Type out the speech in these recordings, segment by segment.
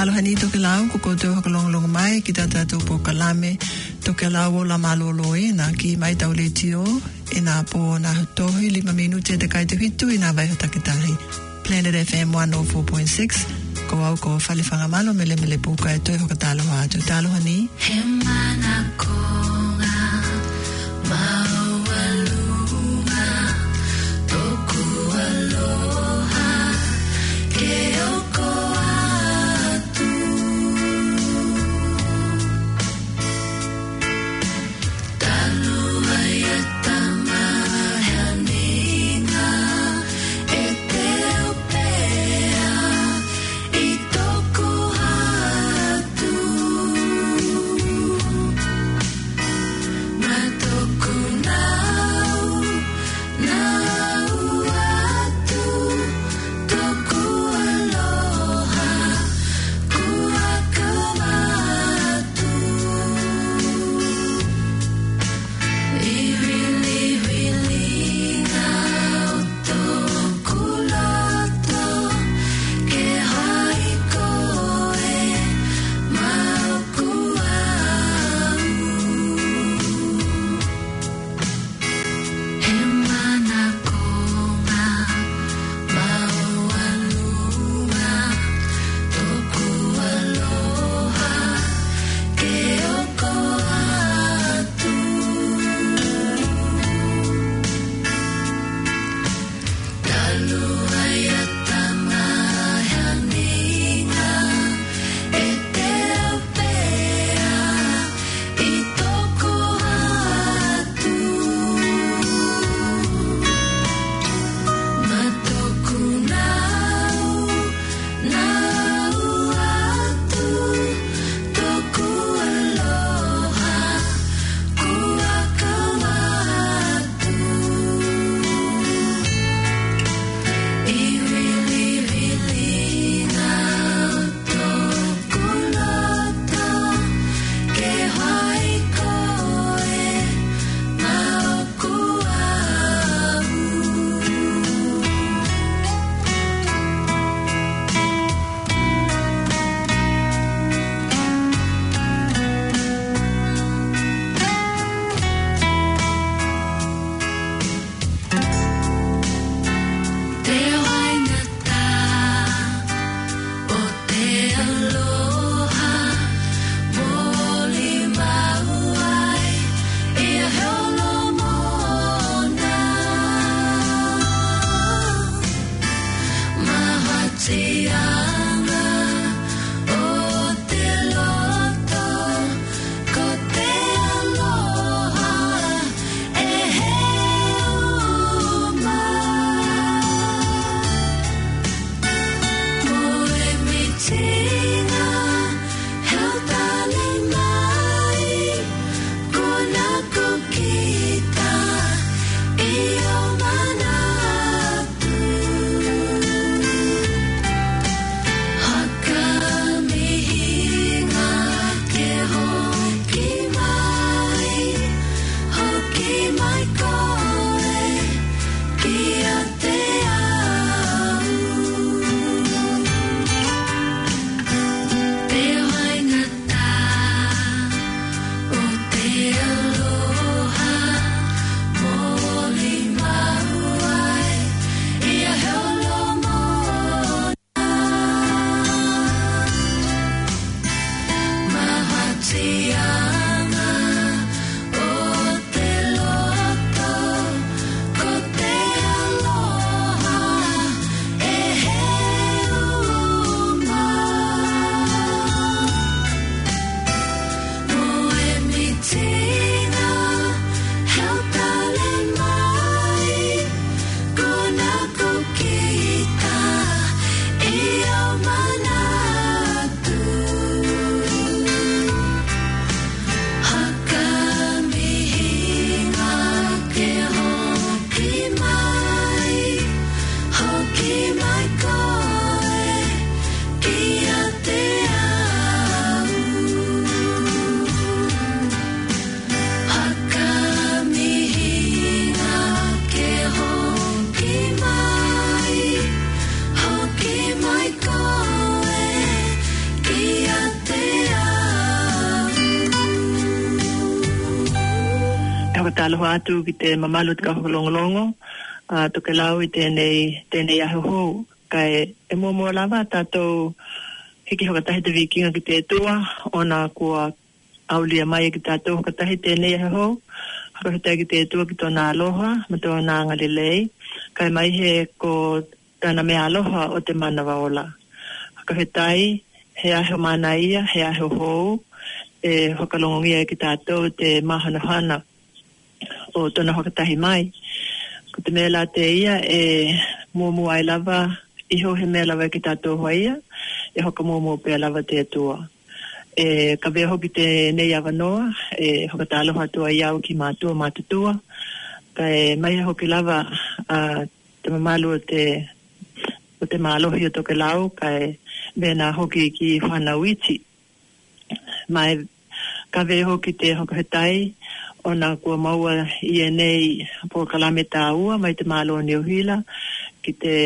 talo hani to ke lau ko ko to long long mai ki tata to po kalame to ke lau la malolo na ki mai tau le tio ina po na to hi 5 minute de kai te hitu ina vai hata kitahi Planet FM 104.6 ko au ko fale fanga malo mele po ka to ho talo ha to talo hani hemana ko nga mawalunga toku aloha ke oko atu talo ayatama haninga Ethiopia itoku atu taloha atu ki te mamalu te kahokolongolongo, to ke lau I tēnei aho kai e mua lava tātou hiki hokatahi te vikinga ki te tua, ona kua aulia mai ki tātou hokatahi tēnei aho, hokatahi ki te tua ki tōna aloha, ma tōna ngalilei, kai mai he ko tāna mea aloha o te manawa ola. Hokatahi he aho mana ia, he aho hou, e hokalongongia ki tātou te mahanahana o tōna hokatahi mai. Ko te mea la te ia e mua ai lava, iho he mea lava ki tātou haia, e hoka mua pēr lava te atua. Ka vea hoki te nei awanoa, e hoka tā aloha tua iau ki mātutua, ka e mai hoki lava te mamalu o te mālohi o toke lau, ka e vena hoki ki whanauiti. Mai ka vea hoki te hoka hetai, ona kua maua I nei po kalame tā ua, mai te mālo New Hila, ki te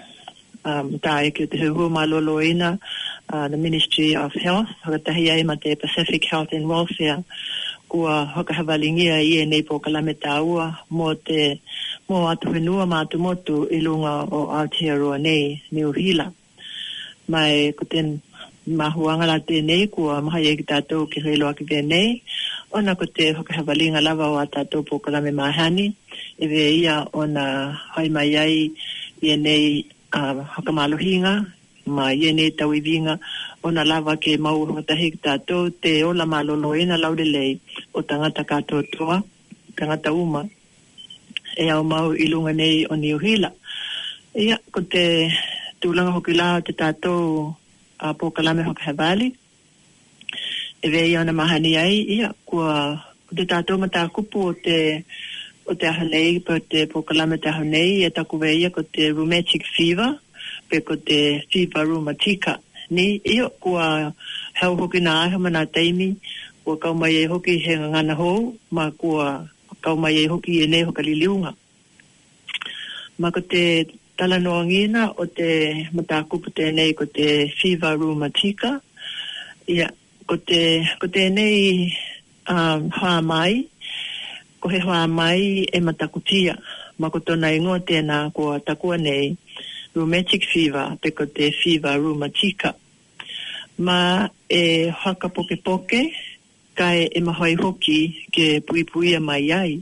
tae ki te huhu malolo ina, the Ministry of Health, hokatahi ai ma te Pacific Health and Welfare, kua hokahawalingia I nei po kalame tā ua, mo atu whenua ma atu motu I lunga o Aotearoa nei, New Hila. Mai ko te mahuanga la tēnei, kua mahai e ki tātou ki heiloa ki tēnei, ona ko te hokahawalinga lava o a tātou po kalame mahani, e vea ia ona hai mai ai I nei hokamalohinga, ma I nei tawivinga, ona lava ke mau hokatahi ki tātou, te ola maloloina laurelei o tangata katoa, tangata uma, e au mau I lunga nei o New Hila. Ia, ko te tūlanga hoki la te tātou po kalame hokahawali, e vea ia ona mahani ai, ia, kua te tātou mata kupu o te ahonei, po kalame te ahonei, e taku vea ia ko te rheumatic fever, pe ko te fever rheumatica. Ni, ia, kua hau hoki nā aho mana taimi, kua kaumai e hoki he ngana hou, ma kua kaumai e hoki e nei hokaliliunga. Ma ko te talanoangina o te mata kupu tēnei ko te fever rheumatica, ia, ko te nei hoa mai, ko he hoa mai e matakutia, ma ko tona ingoa tēnā kua takua nei rheumatic fever, pe ko te fever rheumatica. Ma e haka poke, kai e mahoi hoki ke puipuia mai ai.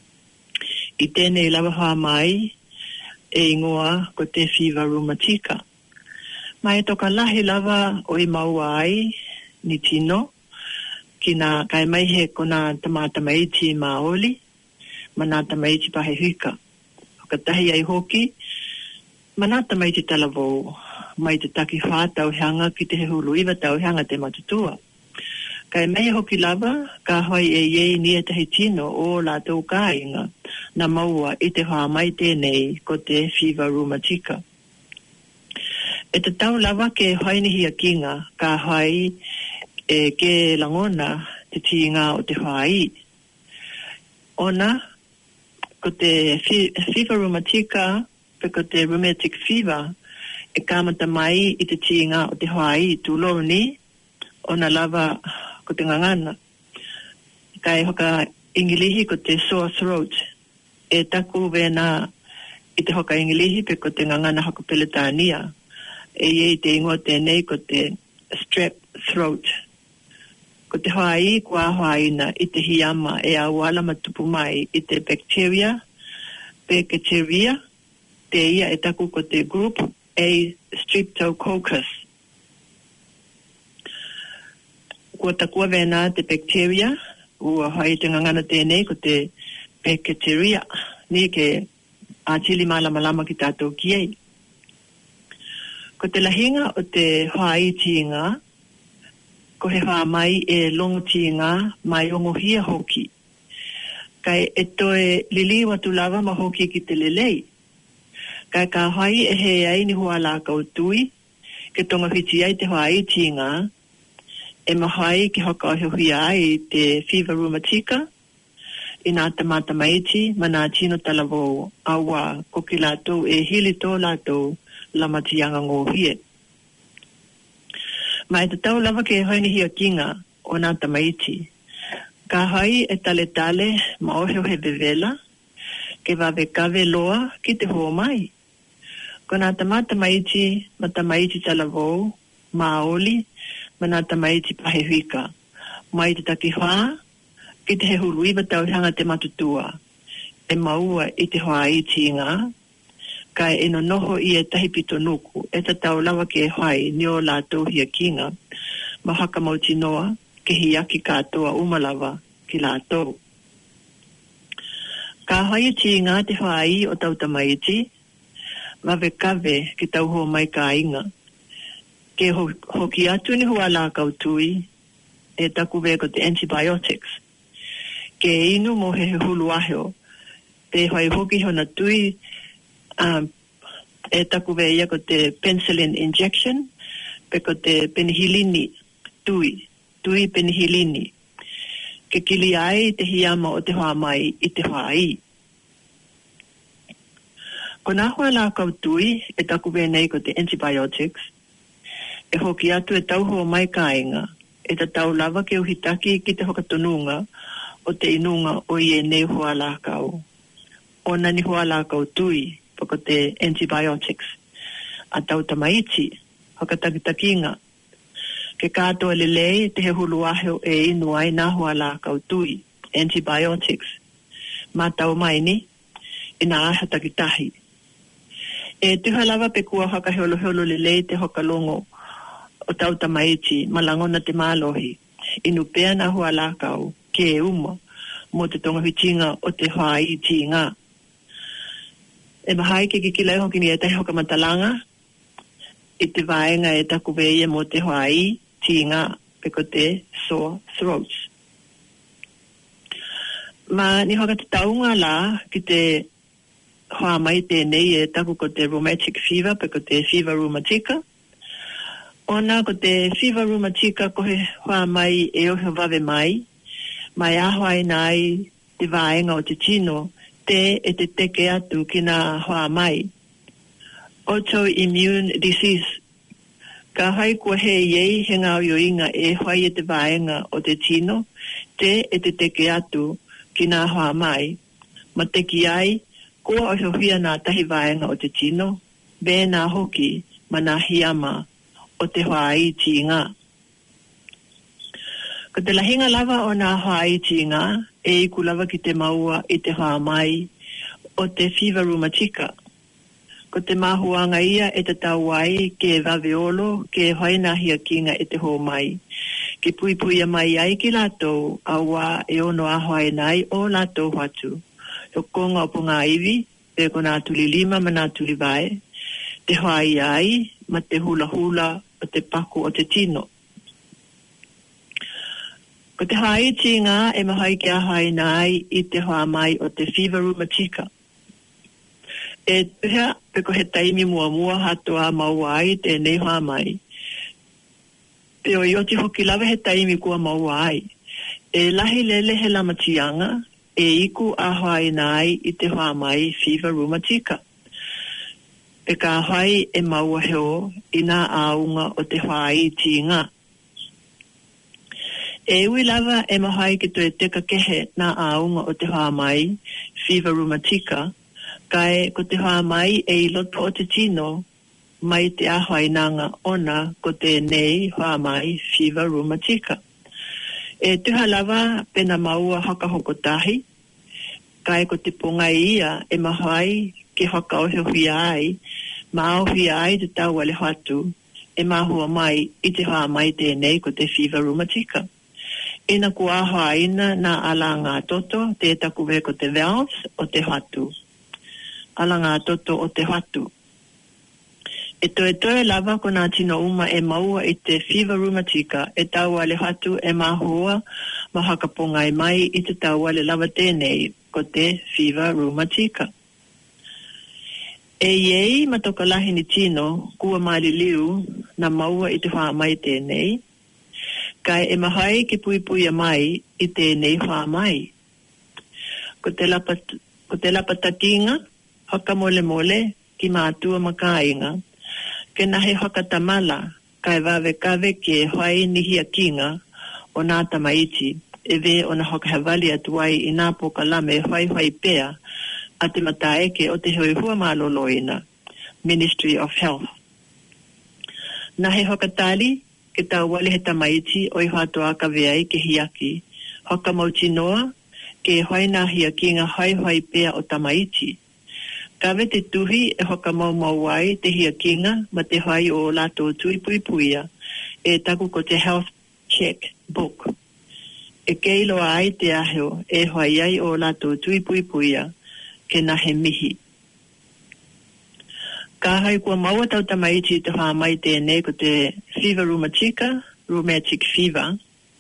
I tēnei lava hoa mai, e ingoa ko te fever rheumatica. Ma e toka lahi lava o I maua ai, ni tino, ki nā kai mai he ko nā tamatamaiti maoli, ma nā tamaiti pahe hika. Hokatahi ai hoki, ma nā tamaiti talavou, mai te taki whā tauhanga ki te he hulu iwa tauhanga te matutua. Kai mai hoki lava, ka hoi e iei nia tahi tino o la tau kāinga, na maua I te whā mai tēnei ko te fever rheumatica. E te tau lava ke hoi ni hia kinga, ka hoi e ke langona te tinga o te whai. Ona, ko te fever rheumatica, pe ko te rheumatic fever, e kamata mai I te tinga o te whai tūloni, ona lava ko te ngangana. Kai hoka ingilihi ko te sore throat, e taku vena I te hoka ingilihi pe ko te ngangana hako peletania, e iei te ingoa tēnei ko te strep throat. Ko te haai kua haina I te hiyama e awala matupu mai I te bacteria, Bacteria, te ia e taku ko te group A Streptococcus. Kua takua vena te bacteria, ua hai te ngangana tēnei ko te bacteria, ni ke ātili malama ki tātou ki ei. Ko te lahinga o te haai tinga, ko he wha mai e longo tinga mai ongo hia hoki. Kai e toe lili watu lava ma hoki ki te lelei. Kai ka hai e he ai ni hua la kautui, ke tonga hiti ai te haai tinga, e mahai ki hoka o hia ai te fever rheumatica, I nā tamata maiti, ma nā tino talavou, awa ko ki lātou e hili tō lātou lamatianga ngō hie. Ma e te tau lava ke hoini hia kinga o nā tamaiti, Ka hai e tale ma ohe he vevela, ke wawe kawe loa ki te hoa mai. Ko nā tamata maiti, ma tamaiti talavou, ma oli, ma nā tamaiti pahe huika. Mai te taki whaa, ki te he hulu iwa tauhanga te matutua. E maua i te hoa iti ngā, kai e no noho i e tahi pito nuku, e ta tau lawa ke e hai ni o lātou hia kinga, ma haka mauti noa, ke hiaki katoa umalawa ki lātou. Ka hai ti ngā te hai o tau tamaiti, mawe kawe ki tau ho mai ka inga. Ke hoki atu ni hua la kautui, e taku veko te antibiotics. Ke inu mo he hulu aheo, te hoi hoki hona tui, e taku vea ko te penicillin injection, pe ko te penihilini tui penihilini. Ke kili ai te hiama o te hoa mai i te hoa ai. Ko nā hoa la kautui, e taku vea nei ko te antibiotics, e hoki atu e tau hoa mai ka inga, e ta tau lava ke uhitaki ki te hokatonunga o te inunga o i e nei hoa la kau. O nani hoa la kautui, pako te antibiotics. A tau tamaiti, hakatakitakinga. Ke kātoa lelei te he hulu aheo e inu ai nā hoa la kautui, antibiotics. Mā tau mai ni, ina aha takitahi. E tuha lava pe kua haka heolo lelei te hokalongo o tau tamaiti, malangona te mālohi. Inu pea nā hoa la kau, ke e uma, mo te tonga hitinga o te hoa i ti ngā. E mahai ke kikilai hoki ni e tahi hoka matalanga, i te vaenga e taku veia mo te hoa i ti ngā, peko te sore throats. Ma ni hoka te taunga la ki te hoa mai tēnei e taku ko te rheumatic fever, peko te fever rheumatica. Ona ko te fever rheumatica ko he hoa mai e ohe wawe mai, mai ahoi nai te vaenga o te tino, te e te teke atu ki nā hoa mai. Autoimmune disease. Ka hai kua he iei he ngā oioinga e hoi e te vaenga o te tino, te e te teke atu ki nā hoa mai. Ma teki ai, kua ohohia nā tahi vaenga o te tino, be nā hoki ma nā hiama o te hoa i ti ngā. Ko te lahinga lava o nā hoa i ti ngā, e iku lava ki te maua i te hoa mai o te fever rheumatica. Ko te mahuanga ia e te tau ai ke vaveolo ke hoina hia kinga e te hoa mai. Ke pui mai ai ki lātou awa e ono ahoai nai o lātou hatu. O konga o punga iwi, e ko nā tuli lima ma nā tuli vai, te hoa ai ma te hula o te paku o te tino. Ko te hai ti ngā e mahai ki ahai nai i te hoa mai o te fever rheumatica. E tuhea pe ko he taimi mua hatoa maua ai te nei hoa mai. Pe o ioti hoki lawe he taimi kua maua ai. E lahi lele he lamatianga e iku ahai nai i te hoa mai fever rheumatica. Pe ka ahai e maua heo i nā aunga o te hoa i ti ngā. E ui lava e mahai ki tu e teka kehe nā aunga o te hoa mai, fever rheumatica, kai ko te hoa mai e i loto o te tino, mai te ahai nanga ona ko te nei hoa mai, fever rheumatica. E tuha lava pena maua haka hokotahi, kai ko te ponga ia e mahai ki haka o hui ai, ma hui ai te tau ale hatu, e mahua mai i te hoa mai te nei ko te fever rheumatica. Ina kua aha ina na ala ngā toto, te taku ve ko te valves o te hatu. Ala ngā toto o te hatu. E toe lava ko nā tino uma e maua i te fever rheumatica, e tau ale hatu e mahua ma hakaponga e mai i te tau ale lava tēnei ko te fever rheumatica. E iei matoka lahi ni tino, kua maali liu na maua i te hoa mai tēnei, kai e mahai ki pui a mai i tēnei hoa mai. Ko te lapatakinga, haka mole ki mātua makainga, ke nahe haka tamala, kai wawe kawe ki e hoai nihia kinga o nā tamaiti e ve ona hoka havali atuai i nā po kalame whai pea a te mataeke o te hoi hua maloloina, Ministry of Health. Na he hoka tali, ke tau wale he tamaiti o i hatoa ka veai ke hiaki, hoka mautinoa ke hoina hiakinga hoi pea o tamaiti. Kawe te tuhi e hoka mau wai te hiakinga ma te hoi o lato tui puipuia e taku ko te health check book. E keilo ai te aheo e hoi ai o lato tui puipuia ke na he mihi. Ka hai kua maua tau tamaiti te wha mai tēnei ko te fever rheumatic fever.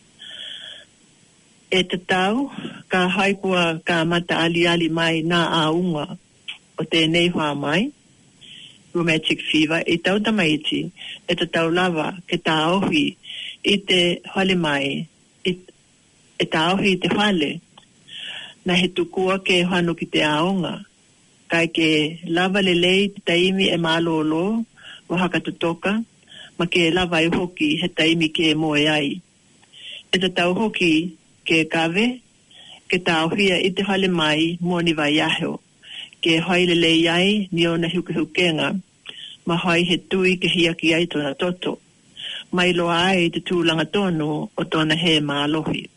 E te tau, ka hai kua ka mata ali mai nā aunga o tēnei wha mai, rheumatic fever, e tau tamaiti, e te tau lava ke tā ohi i te hale mai, e tā ohi i te hale, na he tukua ke hanu ki te aunga. Kai ke lava lelei te taimi e malolo o haka tutoka, ma ke lava i hoki he taimi ke moe ai. E te tau hoki ke kawe, ke tauhia i te hale mai moni vai aheo, ke hoi lelei ai ni ona hukenga, ma hoi he tui ke hiaki ai tona toto, mai loa ai te tūlanga tonu o tona he maalohi.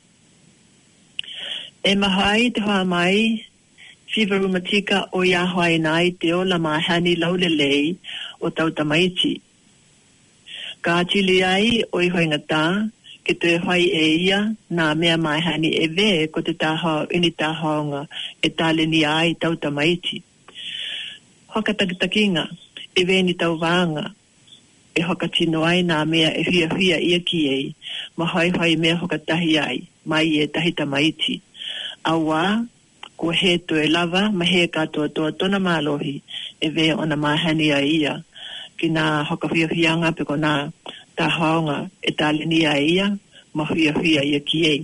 E mahai te hoa mai, fever rheumatica o ia hoai nai te o la mahani laulelei o tau tamaiti. Ka atili ai o i hoi ngatā, ke te hoi e ia nā mea mahani e ve ko te tāhao ini tāhaonga e tāleni ai tau tamaiti. Hoka takitakinga, e ve ni tau vāanga, e hoka tino ai nā mea e hia ia ki ei, ma hoi mea hoka tahi ai, mai e tahi tamaiti. Awa, ko he to e lava, ma he katoa toa tona mālohi, e ve ona mahani a ia, ki nā hoka whiawhianga pe ko nā tāhaonga e tāleni a ia, ma hia ia ki ei.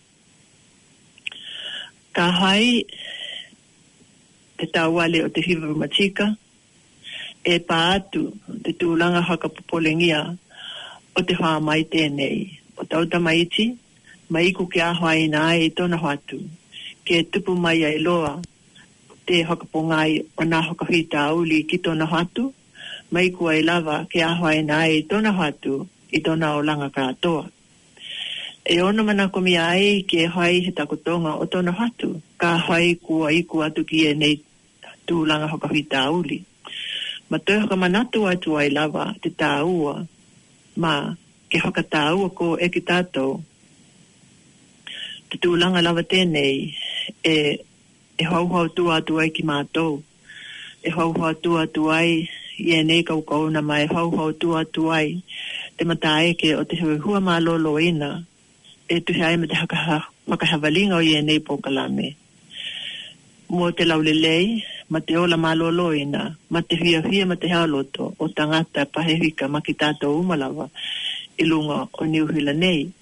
Ka hai, te tāwale o te fever rheumatica, e pā atu te tūlanga haka popolengia o te wha mai tēnei, o tau tamaiti, mai iku ke ahoi nā e tona whatu. Ke tupu mai ai loa te hakapongai o nā hakawhita auli ki tōna hatu, mai kua e lava ke ahoi nā e tōna hatu i tōna o langa katoa. E ono mana komi ai ke hai he takotonga o tōna hatu, ka hai kua iku atu ki e nei tūlanga hakawhita auli. Ma toi haka manatu atu ai lava te tāua, ma ke haka tāua ko e ki tātou, te tūlanga lava tēnei, e hauhau tu atu ai ki mātou. E hauhau tu atu ai i e nei kaukauna mai hauhau tu atu ai te mataeke o te hua malolo ina e tuhi ai me te whakahavalinga o i e nei pokalame. Mo te laulelei, ma te ola malolo ina, ma te hia ma te haoloto o tangata pahewika ma ki tātou umalawa i lunga o Niuhila nei.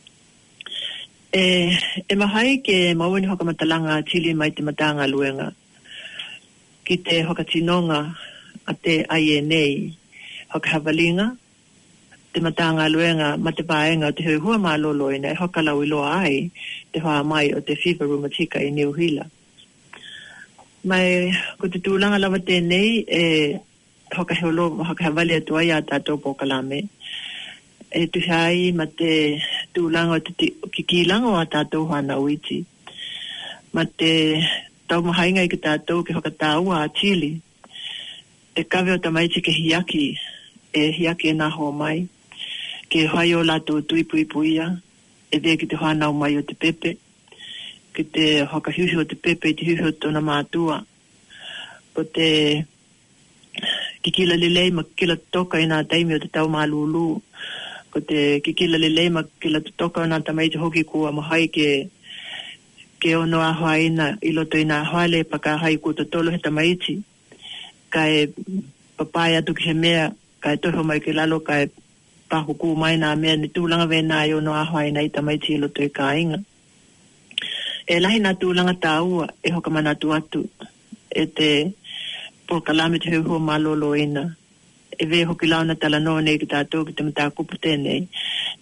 E mahai ke mawani hoka matalanga tili mai te matanga luenga ki te hoka tinonga a te aie nei hoka havalinga te matanga luenga ma te paenga o te hui hua malolo ina e hoka lau iloa ai te hoa mai o te fever rheumatica i Niuhila. Mai ko te tūlanga lawa tēnei e hoka havali atu ai a tātou pokalame. E tuhai ma te tūlanga o te kikilanga o a tātou hana uiti. Ma te tau mahainga i ki tātou ke hoka tāua a Chile. Te kawe o tamaiti ke hiaki e nā hoa mai. Ke hai o lātou tuipuipuia, e vea ki te hana o mai o te pepe. Ki te hoka hiuhi o te pepe i te hiuhi o tona mātua. Ko te kikila lelei ma kila toka i nā taimi o te tau mālulu. Ko te kikila lelei ma kila toka o nā tamaiti hoki kua mahai ke ono a haina i loto i nā hale paka hai kua tolo he tamaiti. Ka e papai atu ki he mea, ka e toho mai ke lalo, ka e pahuku mai nā mea ni tūlanga vena i ono a haina i tamaiti i loto i ka inga. E lahi nā tūlanga tāua e hoka manatu atu e te pokalame te hua malolo ina. E ve hoki launa tala no nei ki tātou ki te mata kupu tēnei.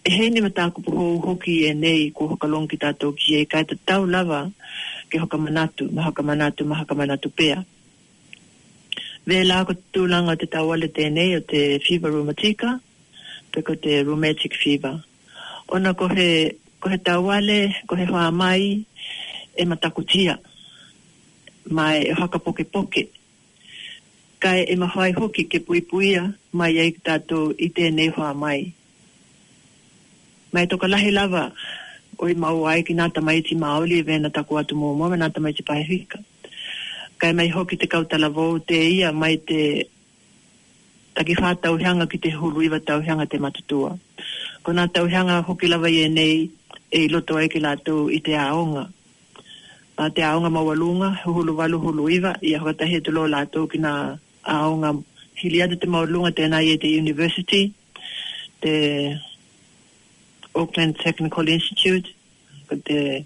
he ni matako po hoki e nei ko hokalong ki tātou ki e kai te tau lava ke mahakamanatu pea. Vela ko tūlanga te tauale tēnei o te fever rheumatica, pe ko te rheumatic fever. Ona ko he tauale, ko he hoa mai e matakutia, mai e hakapoke. Kai e mahai hoki ke puipuia mai ai tātou i tēnei hoa mai. Mai toka lahi lava, oi mau ai ki nā tamaiti maoli e vena taku atu mō nā tamaiti pahewika. Kai mai hoki te kautala vau te ia mai te taki whā tauhianga ki te huruiwa tauhianga te matutua. Ko nā tauhianga hoki lava i nei e loto ai ki lātou i te aonga. Te aonga mawalunga, hulu walu huluiwa, i a hokatahe tulo lātou ki nā aonga hiliada te mawalunga tēnā i te university, te Auckland Technical Institute, te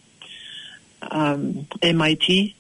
MIT,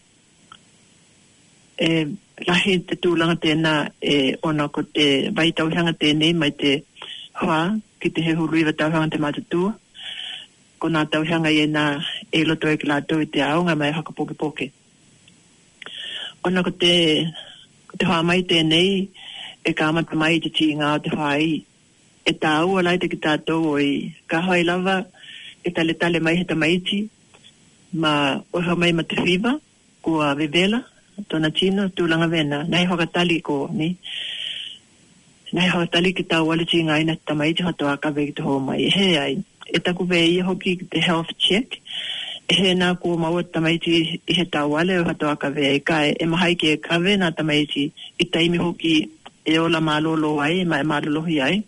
lahi te tūlanga tēnā ona ko te vai tauhanga tēnei mai te hoa ki te he huruiwa tauhanga te matatua. Ko nā tauhanga i nā loto e ki lātou i te aonga mai hakapoke. Ona ko te hoa mai tēnei e kāmata mai te ti ngā o te hoa i. E tā ua lai te ki tātou oi ka hoi lava e tale mai he tamaiti ma oha mai ma te whiwa kua vevela tōna tino tūlanga vena nei hokatali ko ni nei hokatali ki tā wale ti ngai na tamaiti hatoa ka vei te ho mai he ai e taku vei hoki te health check e he nā kua maua tamaiti i he tā wale o hatoa ka vei kai e mahai ki e ka vei nā tamaiti i taimi hoki e ola malolo ai ma e malolohi ai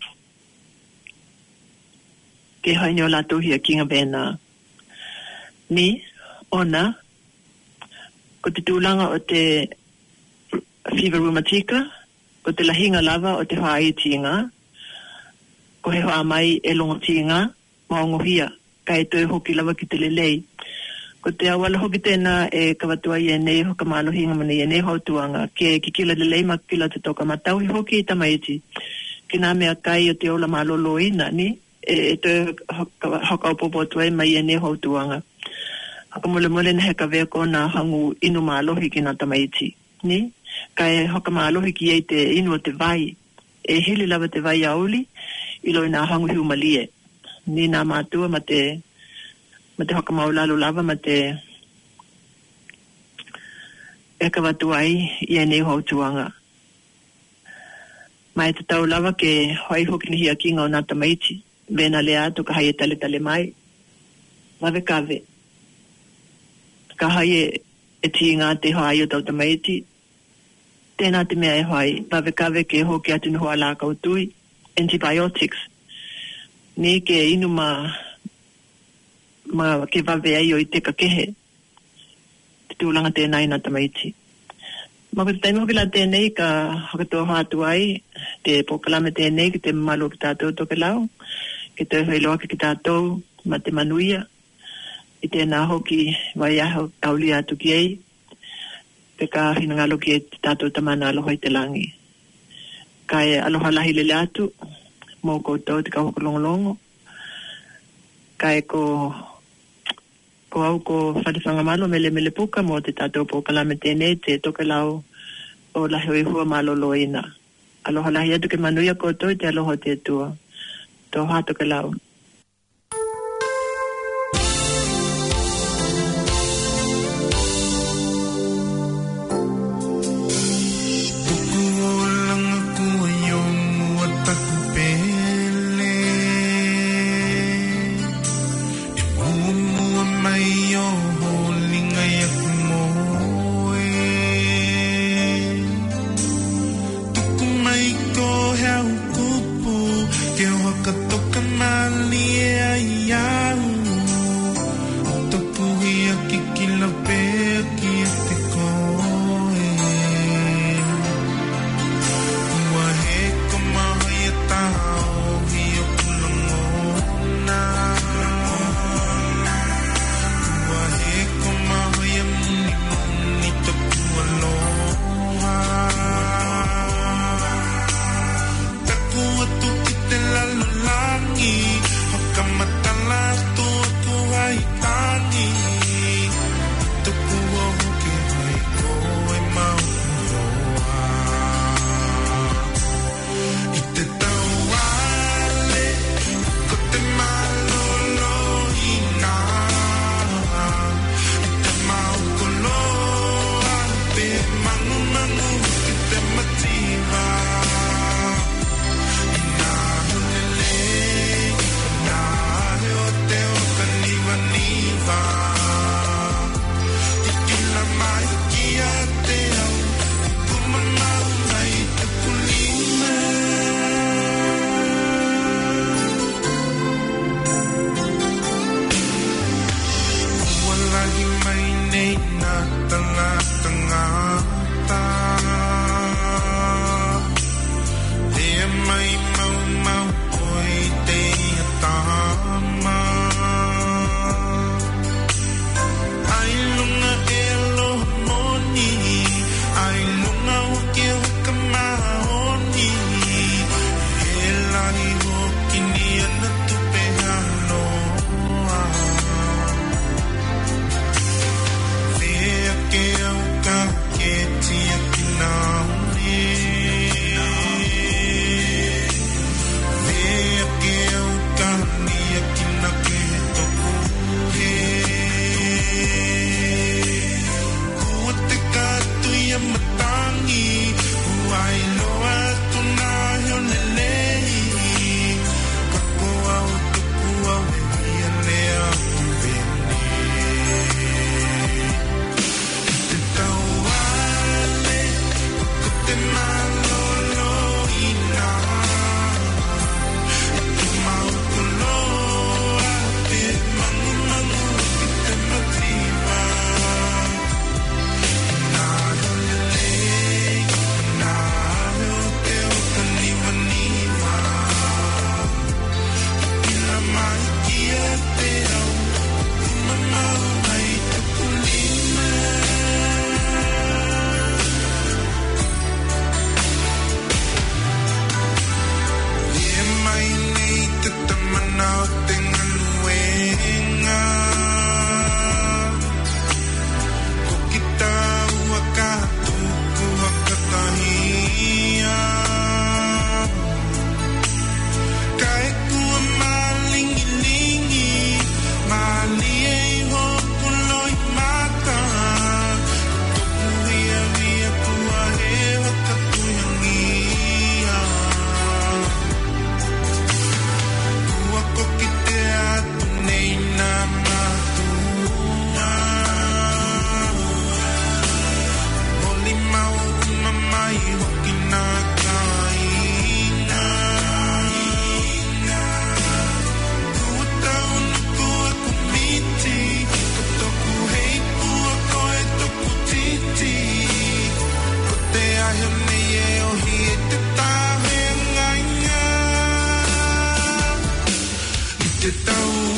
ke haini o lātou hia kinga vena. Ni, ona, ko te tūlanga o te fever rheumatica, ko te lahinga lava o te haai tinga, ko he hoa mai e longo tinga, maongohia, ka e toi hoki lava ki te lelei. Ko te awala hoki tēnā e kawatua i e nei hoka malohinga mana i e nei hautuanga, ke kikila lelei ma kila te toka matauhi hoki i tamaiti, ki nā mea kai o te ola malolo ina, ni, e te hakaopopo tuai mai e ne hautuanga. Haka mole na heka vea ko nā hangu inu mālohi ki nā tamaiti. Ni? Kai haka mālohi ki ei te inu o te vai. E hili lava te vai auli, ilo i nā hangu hiu malie. Ni nā mātua ma te haka maulalu lava ma te eka watuai i e ne hautuanga. Mai te tau lava ke hoi hoki ni hia kinga o nā tamaiti. Vena lea to ka hai e tale mai. Mave kave. Ka hai e ti ngā te hai o tau tamaiti. Tēnā te mea e hai. Mave kave ke hoki atu ni hoa lā kautui. Antibiotics. Ni ke inu ma ke vave ai o i te ka kehe. Te tūlanga tēnā i nā tamaiti. Ma ko te taimi hoki la tēnei ka hakatoa hātu ai. Te pokalame tēnei ki te malu ki tātou toke lau. Ke te heiloa ki tātou ma te manuia i tēnā hoki vai aho tauli atu ki ei pe ka hina ngalo ki e tātou tamana aloha i te langi kai aloha lahi lele atu mō koutou te ka hokolongolongo kai ko au ko whadifanga malo mele puka mō te tātou po kalame tēnei te toke lau o lahi oi hua malo loina aloha lahi atu ke manuia koutou te aloha te tua to hato ke lau. hi te tahe nganga i te tau